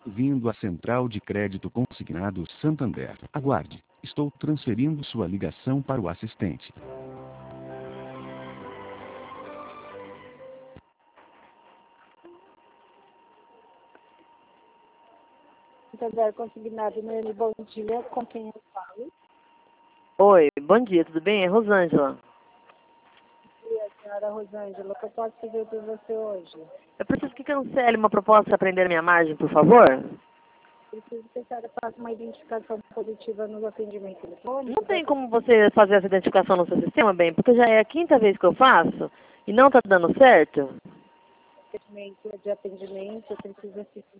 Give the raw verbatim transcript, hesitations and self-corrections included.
Bem-vindo à Central de Crédito Consignado Santander. Aguarde. Estou transferindo sua ligação para o assistente. Santander Consignado, Noemi, bom dia. Com quem eu falo? Oi, bom dia, tudo bem? É Rosângela. Bom dia, senhora Rosângela. O que eu posso fazer por você hoje? Eu preciso que cancele uma proposta para prender minha margem, por favor. Preciso que a senhora faça uma identificação positiva no atendimento eletrônico. Não tem como você fazer essa identificação no seu sistema, bem, porque já é a quinta vez que eu faço e não está dando certo. Atendimento de atendimento, eu preciso assistir